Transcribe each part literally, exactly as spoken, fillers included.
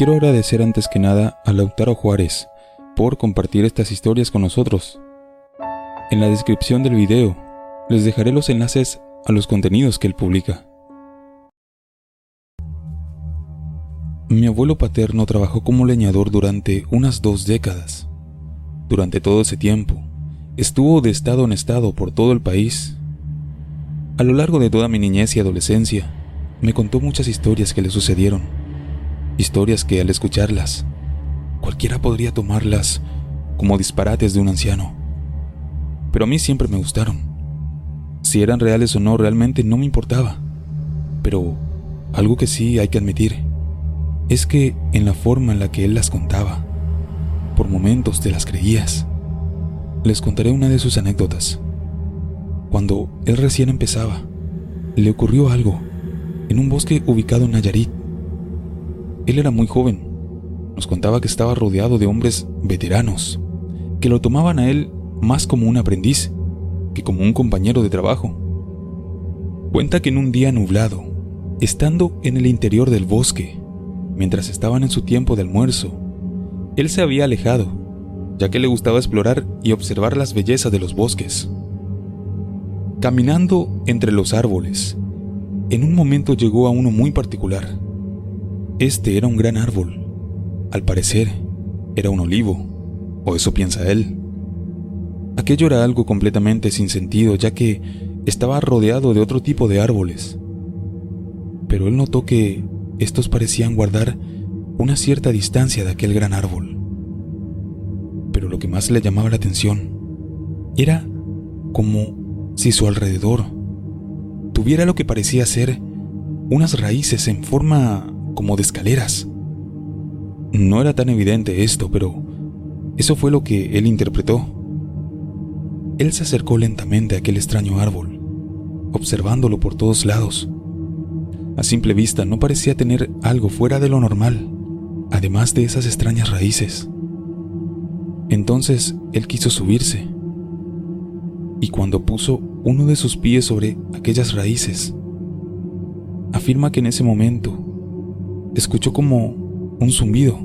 Quiero agradecer antes que nada a Lautaro Juárez por compartir estas historias con nosotros. En la descripción del video les dejaré los enlaces a los contenidos que él publica. Mi abuelo paterno trabajó como leñador durante unas dos décadas. Durante todo ese tiempo, estuvo de estado en estado por todo el país. A lo largo de toda mi niñez y adolescencia, me contó muchas historias que le sucedieron. Historias que, al escucharlas, cualquiera podría tomarlas como disparates de un anciano. Pero a mí siempre me gustaron. Si eran reales o no, realmente no me importaba. Pero algo que sí hay que admitir es que en la forma en la que él las contaba, por momentos te las creías. Les contaré una de sus anécdotas. Cuando él recién empezaba, le ocurrió algo en un bosque ubicado en Nayarit. Él era muy joven. Nos contaba que estaba rodeado de hombres veteranos, que lo tomaban a él más como un aprendiz que como un compañero de trabajo. Cuenta que en un día nublado, estando en el interior del bosque, mientras estaban en su tiempo de almuerzo, él se había alejado, ya que le gustaba explorar y observar las bellezas de los bosques. Caminando entre los árboles, en un momento llegó a uno muy particular. Este era un gran árbol. Al parecer, era un olivo, o eso piensa él. Aquello era algo completamente sin sentido, ya que estaba rodeado de otro tipo de árboles. Pero él notó que estos parecían guardar una cierta distancia de aquel gran árbol. Pero lo que más le llamaba la atención era como si su alrededor tuviera lo que parecía ser unas raíces en forma como de escaleras. No era tan evidente esto, pero eso fue lo que él interpretó. Él se acercó lentamente a aquel extraño árbol, observándolo por todos lados. A simple vista no parecía tener algo fuera de lo normal, además de esas extrañas raíces. Entonces él quiso subirse, y cuando puso uno de sus pies sobre aquellas raíces, afirma que en ese momento escuchó como un zumbido.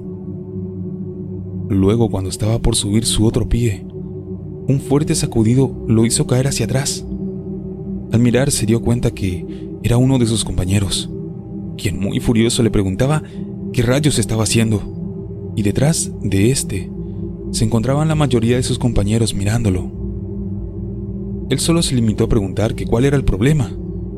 Luego, cuando estaba por subir su otro pie, un fuerte sacudido lo hizo caer hacia atrás. Al mirar se dio cuenta que era uno de sus compañeros, quien muy furioso le preguntaba qué rayos estaba haciendo, y detrás de este se encontraban la mayoría de sus compañeros mirándolo. Él solo se limitó a preguntar que cuál era el problema.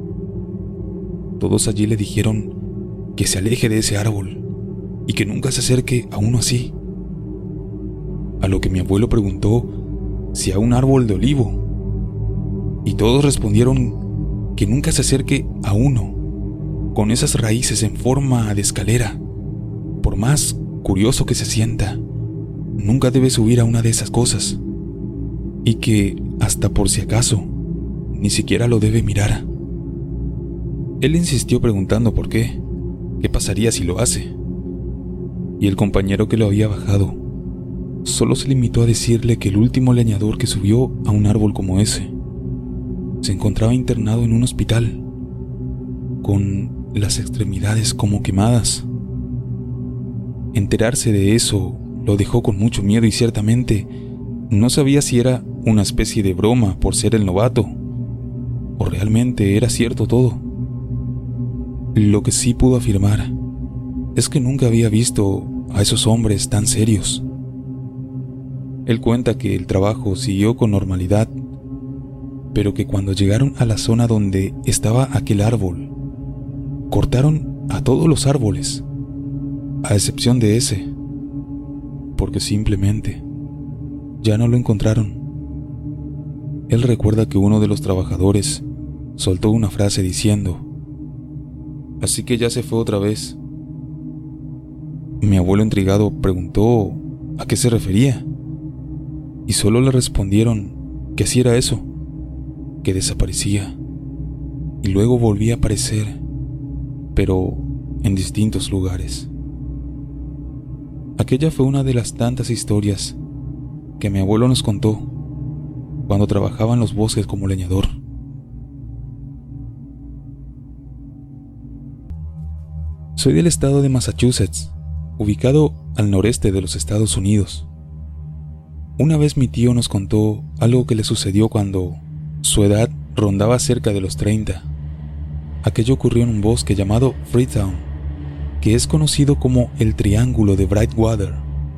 Todos allí le dijeron que se aleje de ese árbol y que nunca se acerque a uno así. A lo que mi abuelo preguntó si a un árbol de olivo, y todos respondieron que nunca se acerque a uno con esas raíces en forma de escalera. Por más curioso que se sienta, nunca debe subir a una de esas cosas, y que, hasta por si acaso, ni siquiera lo debe mirar. Él insistió preguntando por qué, qué pasaría si lo hace, y el compañero que lo había bajado solo se limitó a decirle que el último leñador que subió a un árbol como ese se encontraba internado en un hospital, con las extremidades como quemadas. Enterarse de eso lo dejó con mucho miedo y ciertamente no sabía si era una especie de broma por ser el novato o realmente era cierto todo. Lo que sí pudo afirmar es que nunca había visto a esos hombres tan serios. Él cuenta que el trabajo siguió con normalidad, pero que cuando llegaron a la zona donde estaba aquel árbol, cortaron a todos los árboles, a excepción de ese, porque simplemente ya no lo encontraron. Él recuerda que uno de los trabajadores soltó una frase diciendo: «Así que ya se fue otra vez». Mi abuelo intrigado preguntó a qué se refería, y solo le respondieron que así era eso, que desaparecía y luego volvía a aparecer, pero en distintos lugares. Aquella fue una de las tantas historias que mi abuelo nos contó cuando trabajaba en los bosques como leñador. Soy del estado de Massachusetts, ubicado al noreste de los Estados Unidos. Una vez mi tío nos contó algo que le sucedió cuando su edad rondaba cerca de los treinta. Aquello ocurrió en un bosque llamado Freetown, que es conocido como el Triángulo de Brightwater.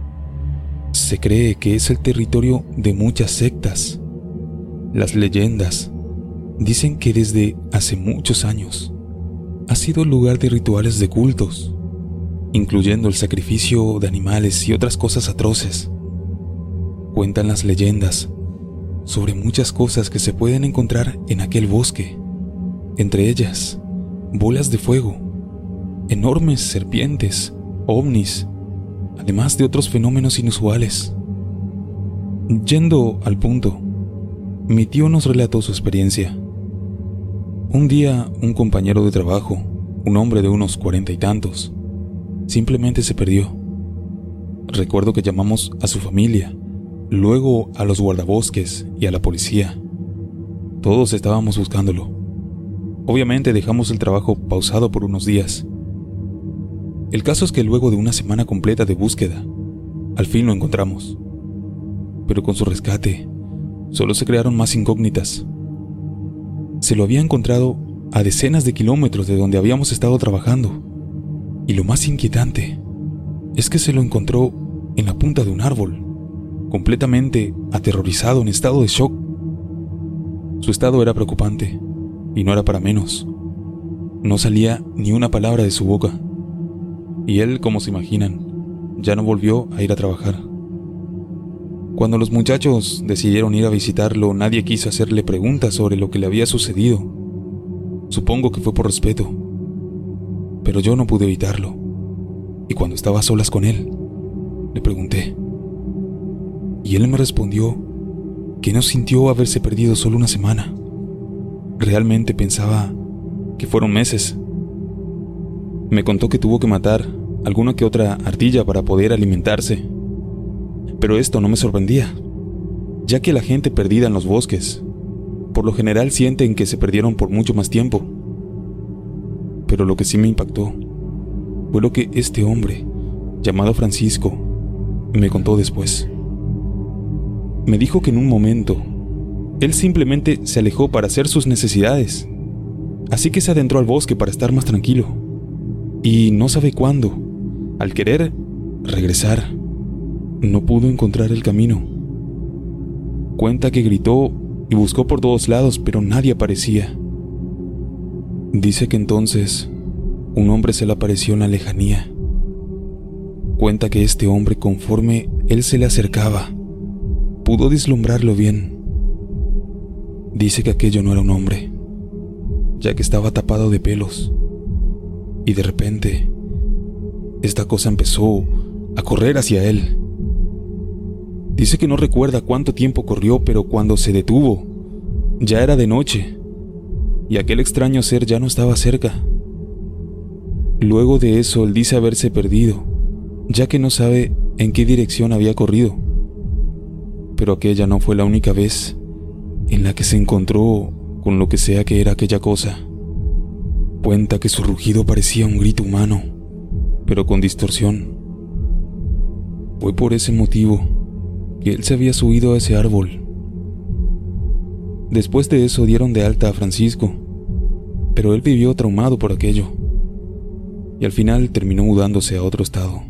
Se cree que es el territorio de muchas sectas. Las leyendas dicen que desde hace muchos años ha sido lugar de rituales de cultos, incluyendo el sacrificio de animales y otras cosas atroces. Cuentan las leyendas sobre muchas cosas que se pueden encontrar en aquel bosque, entre ellas bolas de fuego, enormes serpientes, ovnis, además de otros fenómenos inusuales. Yendo al punto, mi tío nos relató su experiencia. Un día, un compañero de trabajo, un hombre de unos cuarenta y tantos, simplemente se perdió. Recuerdo que llamamos a su familia, luego a los guardabosques y a la policía. Todos estábamos buscándolo. Obviamente dejamos el trabajo pausado por unos días. El caso es que luego de una semana completa de búsqueda, al fin lo encontramos. Pero con su rescate, solo se crearon más incógnitas. Se lo había encontrado a decenas de kilómetros de donde habíamos estado trabajando. Y lo más inquietante es que se lo encontró en la punta de un árbol, completamente aterrorizado, en estado de shock. Su estado era preocupante, y no era para menos. No salía ni una palabra de su boca. Y él, como se imaginan, ya no volvió a ir a trabajar. Cuando los muchachos decidieron ir a visitarlo, nadie quiso hacerle preguntas sobre lo que le había sucedido. Supongo que fue por respeto. Pero yo no pude evitarlo. Y cuando estaba a solas con él, le pregunté. Y él me respondió que no sintió haberse perdido solo una semana. Realmente pensaba que fueron meses. Me contó que tuvo que matar alguna que otra ardilla para poder alimentarse. Pero esto no me sorprendía, ya que la gente perdida en los bosques, por lo general sienten que se perdieron por mucho más tiempo. Pero lo que sí me impactó fue lo que este hombre, llamado Francisco, me contó después. Me dijo que en un momento, él simplemente se alejó para hacer sus necesidades, así que se adentró al bosque para estar más tranquilo. Y no sabe cuándo, al querer regresar, no pudo encontrar el camino. Cuenta que gritó y buscó por todos lados, pero nadie aparecía. Dice que entonces un hombre se le apareció en la lejanía. Cuenta que este hombre, conforme él se le acercaba, pudo vislumbrarlo bien. Dice que aquello no era un hombre, ya que estaba tapado de pelos. Y de repente, esta cosa empezó a correr hacia él. Dice que no recuerda cuánto tiempo corrió, pero cuando se detuvo, ya era de noche, y aquel extraño ser ya no estaba cerca. Luego de eso, él dice haberse perdido, ya que no sabe en qué dirección había corrido. Pero aquella no fue la única vez en la que se encontró con lo que sea que era aquella cosa. Cuenta que su rugido parecía un grito humano, pero con distorsión. Fue por ese motivo que él se había subido a ese árbol. Después de eso dieron de alta a Francisco, pero él vivió traumado por aquello, y al final terminó mudándose a otro estado.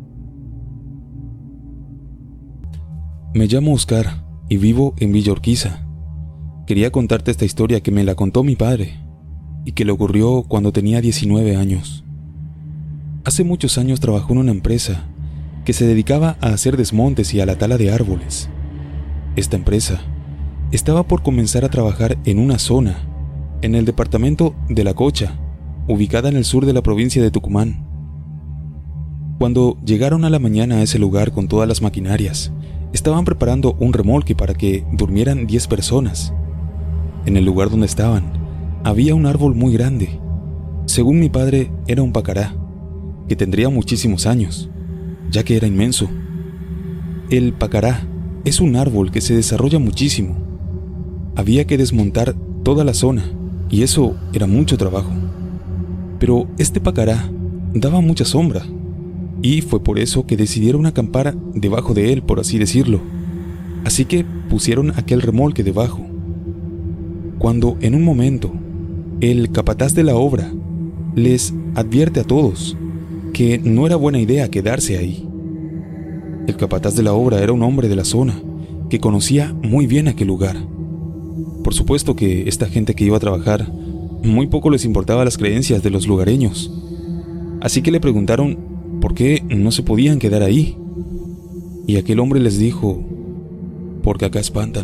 Me llamo Oscar y vivo en Villa Urquiza. Quería contarte esta historia que me la contó mi padre y que le ocurrió cuando tenía diecinueve años. Hace muchos años trabajó en una empresa que se dedicaba a hacer desmontes y a la tala de árboles. Esta empresa estaba por comenzar a trabajar en una zona, en el departamento de La Cocha, ubicada en el sur de la provincia de Tucumán. Cuando llegaron a la mañana a ese lugar con todas las maquinarias, estaban preparando un remolque para que durmieran diez personas. En el lugar donde estaban, había un árbol muy grande. Según mi padre, era un pacará, que tendría muchísimos años, ya que era inmenso. El pacará es un árbol que se desarrolla muchísimo. Había que desmontar toda la zona, y eso era mucho trabajo. Pero este pacará daba mucha sombra. y fue por eso que decidieron acampar debajo de él, por así decirlo. Así que pusieron aquel remolque debajo. Cuando en un momento el capataz de la obra les advierte a todos que no era buena idea quedarse ahí. El capataz de la obra era un hombre de la zona que conocía muy bien aquel lugar. Por supuesto que esta gente que iba a trabajar muy poco les importaba las creencias de los lugareños, así que le preguntaron por qué no se podían quedar ahí, y aquel hombre les dijo: porque acá espantan.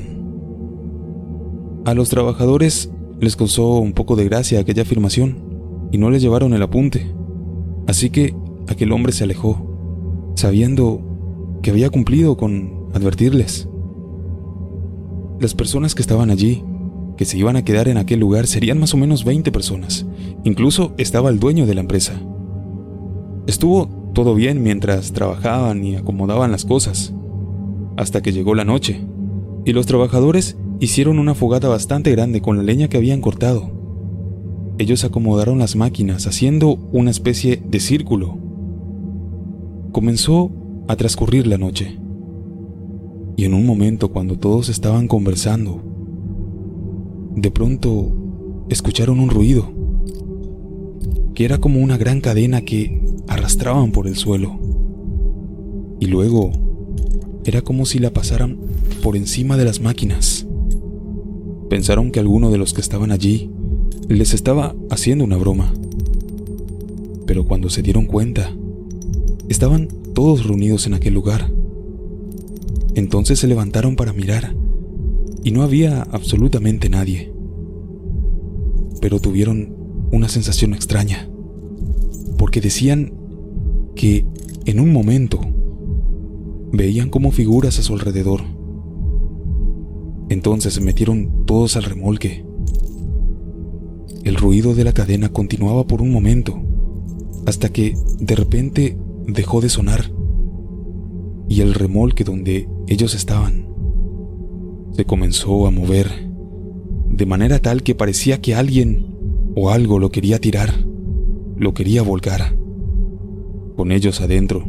A los trabajadores les causó un poco de gracia aquella afirmación y no les llevaron el apunte, así que aquel hombre se alejó, sabiendo que había cumplido con advertirles. Las personas que estaban allí, que se iban a quedar en aquel lugar, serían más o menos veinte personas. Incluso estaba el dueño de la empresa. Estuvo todo bien mientras trabajaban y acomodaban las cosas, hasta que llegó la noche, y los trabajadores hicieron una fogata bastante grande con la leña que habían cortado. Ellos acomodaron las máquinas haciendo una especie de círculo. Comenzó a transcurrir la noche, y en un momento, cuando todos estaban conversando, de pronto escucharon un ruido, que era como una gran cadena que arrastraban por el suelo, y luego era como si la pasaran por encima de las máquinas. Pensaron que alguno de los que estaban allí les estaba haciendo una broma, pero cuando se dieron cuenta, estaban todos reunidos en aquel lugar. Entonces se levantaron para mirar y no había absolutamente nadie, pero tuvieron una sensación extraña, porque decían que en un momento veían como figuras a su alrededor. Entonces se metieron todos al remolque. El ruido de la cadena continuaba por un momento, hasta que de repente dejó de sonar, y el remolque donde ellos estaban se comenzó a mover de manera tal que parecía que alguien o algo lo quería tirar, lo quería volcar, con ellos adentro.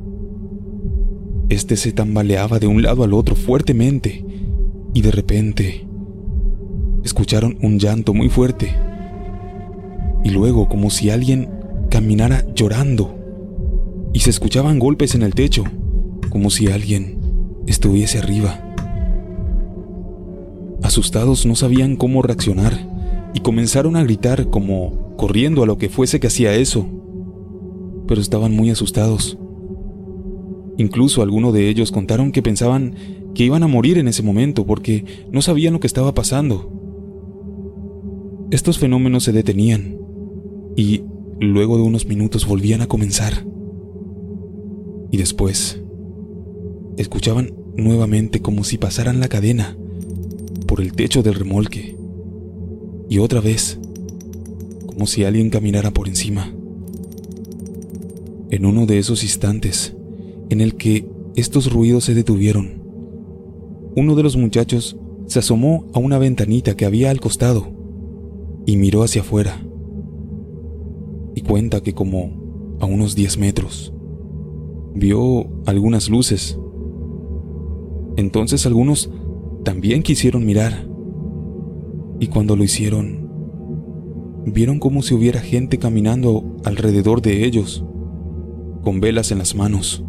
Este se tambaleaba de un lado al otro fuertemente, y de repente escucharon un llanto muy fuerte, y luego como si alguien caminara llorando, y se escuchaban golpes en el techo, como si alguien estuviese arriba. Asustados no sabían cómo reaccionar y comenzaron a gritar como corriendo a lo que fuese que hacía eso, pero estaban muy asustados. Incluso algunos de ellos contaron que pensaban que iban a morir en ese momento porque no sabían lo que estaba pasando. Estos fenómenos se detenían y luego de unos minutos volvían a comenzar. Y después escuchaban nuevamente como si pasaran la cadena por el techo del remolque, y otra vez como si alguien caminara por encima. En uno de esos instantes en el que estos ruidos se detuvieron, uno de los muchachos se asomó a una ventanita que había al costado y miró hacia afuera, y cuenta que como a unos diez metros vio algunas luces. Entonces algunos también quisieron mirar, y cuando lo hicieron, vieron como si hubiera gente caminando alrededor de ellos, con velas en las manos.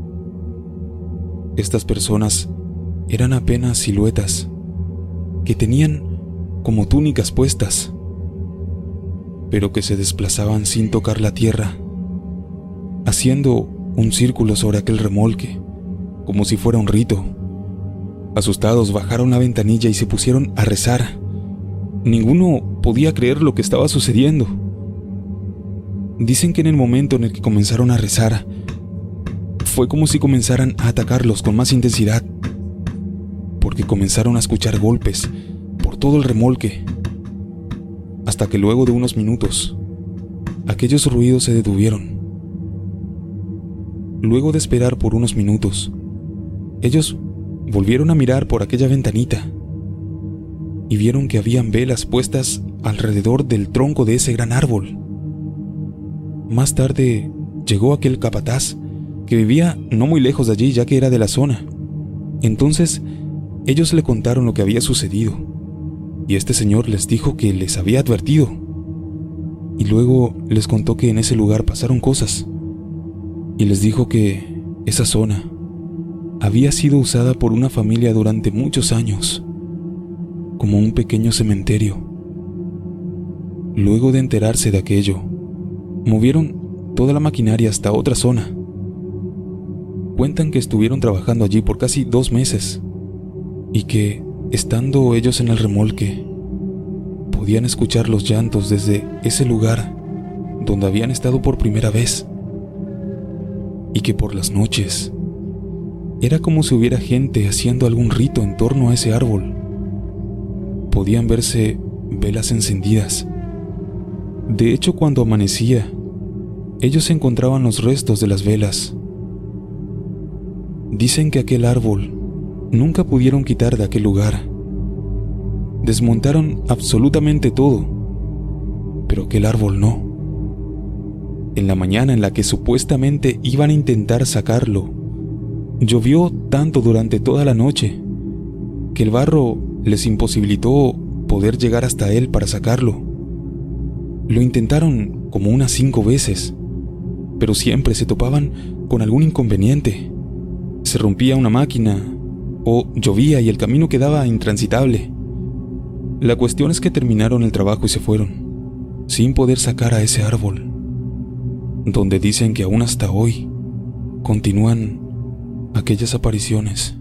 Estas personas eran apenas siluetas que tenían como túnicas puestas, pero que se desplazaban sin tocar la tierra, haciendo un círculo sobre aquel remolque, como si fuera un rito. Asustados bajaron la ventanilla y se pusieron a rezar. Ninguno podía creer lo que estaba sucediendo. Dicen que en el momento en el que comenzaron a rezar, fue como si comenzaran a atacarlos con más intensidad, porque comenzaron a escuchar golpes por todo el remolque, hasta que luego de unos minutos, aquellos ruidos se detuvieron. Luego de esperar por unos minutos, ellos volvieron a mirar por aquella ventanita y vieron que habían velas puestas alrededor del tronco de ese gran árbol. Más tarde llegó aquel capataz que vivía no muy lejos de allí, ya que era de la zona. Entonces, ellos le contaron lo que había sucedido, y este señor les dijo que les había advertido, y luego les contó que en ese lugar pasaron cosas, y les dijo que esa zona había sido usada por una familia durante muchos años como un pequeño cementerio. Luego de enterarse de aquello, movieron toda la maquinaria hasta otra zona. Cuentan que estuvieron trabajando allí por casi dos meses y que, estando ellos en el remolque, podían escuchar los llantos desde ese lugar donde habían estado por primera vez, y que por las noches era como si hubiera gente haciendo algún rito en torno a ese árbol. Podían verse velas encendidas. De hecho, cuando amanecía, ellos encontraban los restos de las velas. Dicen que aquel árbol nunca pudieron quitar de aquel lugar. Desmontaron absolutamente todo, pero aquel árbol no. En la mañana en la que supuestamente iban a intentar sacarlo, llovió tanto durante toda la noche que el barro les imposibilitó poder llegar hasta él para sacarlo. Lo intentaron como unas cinco veces, pero siempre se topaban con algún inconveniente. Se rompía una máquina o llovía y el camino quedaba intransitable. La cuestión es que terminaron el trabajo y se fueron, sin poder sacar a ese árbol, donde dicen que aún hasta hoy continúan aquellas apariciones.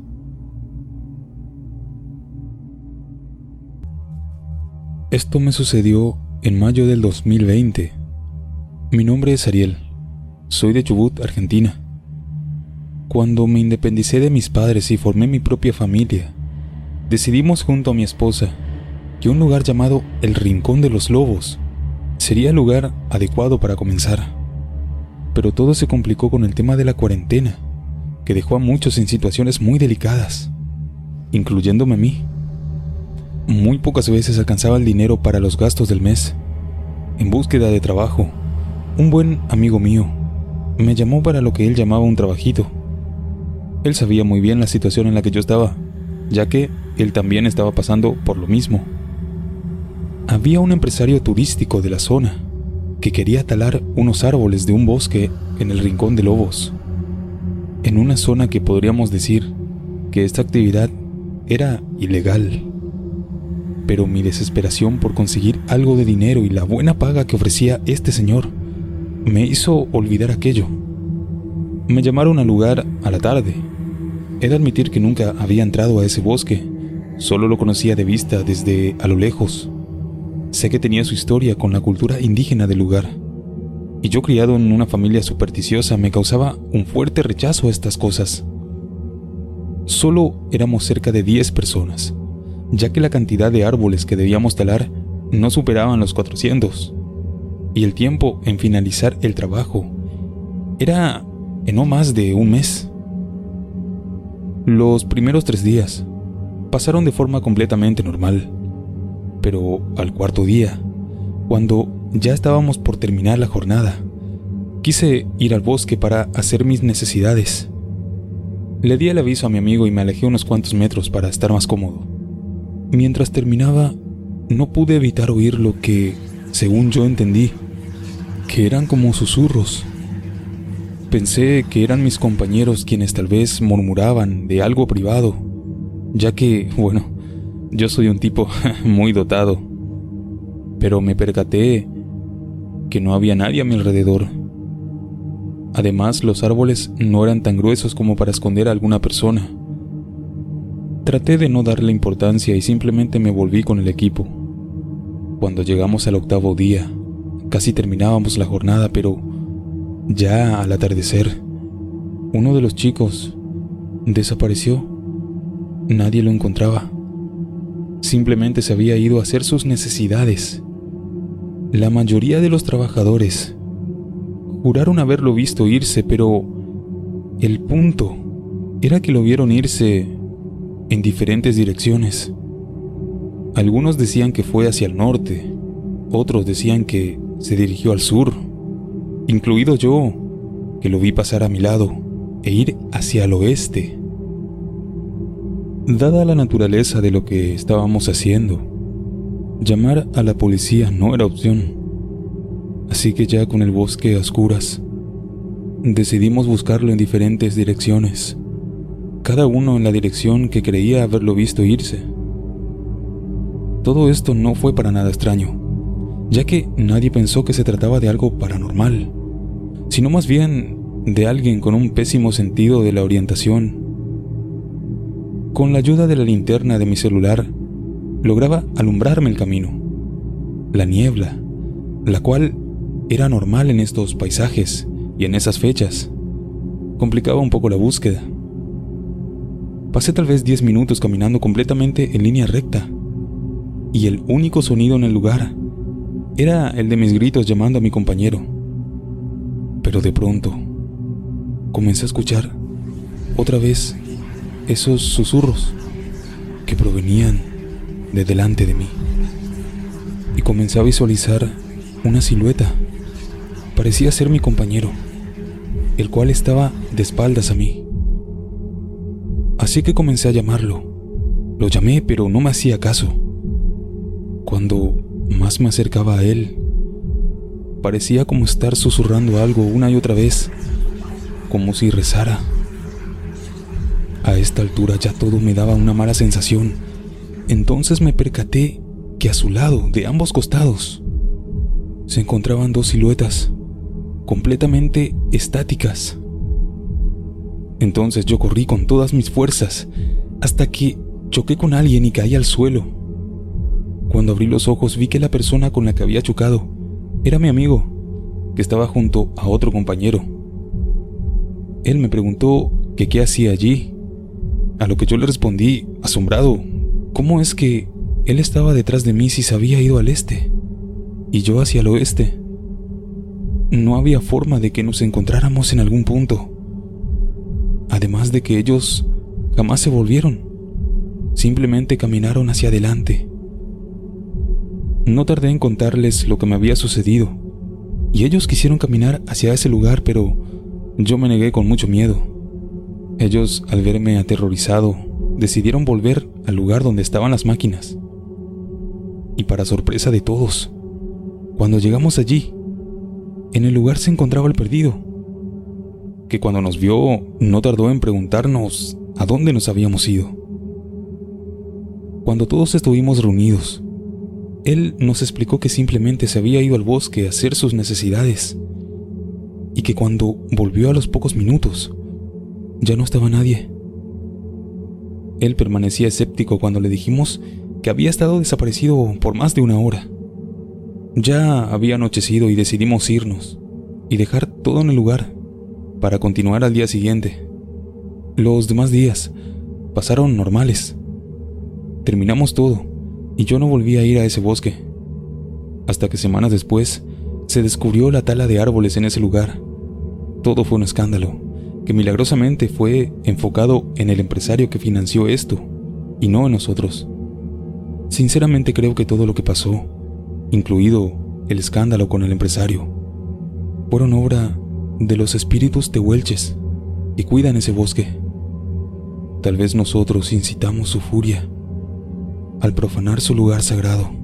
Esto me sucedió en mayo del dos mil veinte. Mi nombre es Ariel. Soy de Chubut, Argentina. Cuando me independicé de mis padres y formé mi propia familia, decidimos junto a mi esposa que un lugar llamado El Rincón de los Lobos sería el lugar adecuado para comenzar. Pero todo se complicó con el tema de la cuarentena, que dejó a muchos en situaciones muy delicadas, incluyéndome a mí. Muy pocas veces alcanzaba el dinero para los gastos del mes. En búsqueda de trabajo, un buen amigo mío me llamó para lo que él llamaba un trabajito. Él sabía muy bien la situación en la que yo estaba, ya que él también estaba pasando por lo mismo. Había un empresario turístico de la zona que quería talar unos árboles de un bosque en el Rincón de Lobos, en una zona que podríamos decir que esta actividad era ilegal. Pero mi desesperación por conseguir algo de dinero y la buena paga que ofrecía este señor me hizo olvidar aquello. Me llamaron al lugar a la tarde. He de admitir que nunca había entrado a ese bosque, solo lo conocía de vista desde a lo lejos. Sé que tenía su historia con la cultura indígena del lugar, y yo, criado en una familia supersticiosa, me causaba un fuerte rechazo a estas cosas. Solo éramos cerca de diez personas, ya que la cantidad de árboles que debíamos talar no superaban los cuatrocientos, y el tiempo en finalizar el trabajo era en no más de un mes. Los primeros tres días pasaron de forma completamente normal, pero al cuarto día, cuando ya estábamos por terminar la jornada, quise ir al bosque para hacer mis necesidades. Le di el aviso a mi amigo y me alejé unos cuantos metros para estar más cómodo. Mientras terminaba, no pude evitar oír lo que, según yo entendí, que eran como susurros. Pensé que eran mis compañeros quienes tal vez murmuraban de algo privado, ya que, bueno, yo soy un tipo muy dotado, pero me percaté que no había nadie a mi alrededor. Además, los árboles no eran tan gruesos como para esconder a alguna persona. Traté de no darle importancia y simplemente me volví con el equipo. Cuando llegamos al octavo día, casi terminábamos la jornada, pero ya al atardecer, uno de los chicos desapareció. Nadie lo encontraba. Simplemente se había ido a hacer sus necesidades. La mayoría de los trabajadores juraron haberlo visto irse, pero el punto era que lo vieron irse en diferentes direcciones. Algunos decían que fue hacia el norte, otros decían que se dirigió al sur, incluido yo, que lo vi pasar a mi lado. e ir hacia el oeste. Dada la naturaleza de lo que estábamos haciendo, llamar a la policía no era opción. Así que ya con el bosque a oscuras, decidimos buscarlo en diferentes direcciones, cada uno en la dirección que creía haberlo visto irse. Todo esto no fue para nada extraño, ya que nadie pensó que se trataba de algo paranormal, sino más bien de alguien con un pésimo sentido de la orientación. Con la ayuda de la linterna de mi celular, lograba alumbrarme el camino. La niebla, la cual era normal en estos paisajes y en esas fechas, complicaba un poco la búsqueda. Pasé tal vez diez minutos caminando completamente en línea recta, y el único sonido en el lugar era el de mis gritos llamando a mi compañero. Pero de pronto, comencé a escuchar otra vez esos susurros que provenían de delante de mí, y comencé a visualizar una silueta. Parecía ser mi compañero, el cual estaba de espaldas a mí. Así que comencé a llamarlo. Lo llamé, pero no me hacía caso. Cuando más me acercaba a él, parecía como estar susurrando algo una y otra vez, como si rezara. A esta altura ya todo me daba una mala sensación. Entonces me percaté que a su lado, de ambos costados, se encontraban dos siluetas completamente estáticas. Entonces yo corrí con todas mis fuerzas hasta que choqué con alguien y caí al suelo. Cuando abrí los ojos vi que la persona con la que había chocado era mi amigo, que estaba junto a otro compañero. Él me preguntó que qué hacía allí, a lo que yo le respondí, asombrado, ¿cómo es que él estaba detrás de mí si se había ido al este y yo hacia el oeste? No había forma de que nos encontráramos en algún punto. Además de que ellos jamás se volvieron, simplemente caminaron hacia adelante. No tardé en contarles lo que me había sucedido, y ellos quisieron caminar hacia ese lugar, pero yo me negué con mucho miedo. Ellos, al verme aterrorizado, decidieron volver al lugar donde estaban las máquinas. Y para sorpresa de todos, cuando llegamos allí, en el lugar se encontraba el perdido, que cuando nos vio no tardó en preguntarnos a dónde nos habíamos ido. Cuando todos estuvimos reunidos, él nos explicó que simplemente se había ido al bosque a hacer sus necesidades, y que cuando volvió a los pocos minutos, ya no estaba nadie. Él permanecía escéptico cuando le dijimos que había estado desaparecido por más de una hora. Ya había anochecido y decidimos irnos y dejar todo en el lugar para continuar al día siguiente. Los demás días pasaron normales. Terminamos todo y yo no volví a ir a ese bosque, hasta que semanas después se descubrió la tala de árboles en ese lugar. Todo fue un escándalo, que milagrosamente fue enfocado en el empresario que financió esto, y no en nosotros. Sinceramente creo que todo lo que pasó, incluido el escándalo con el empresario, fueron obra de los espíritus tehuelches que cuidan ese bosque. Tal vez nosotros incitamos su furia al profanar su lugar sagrado.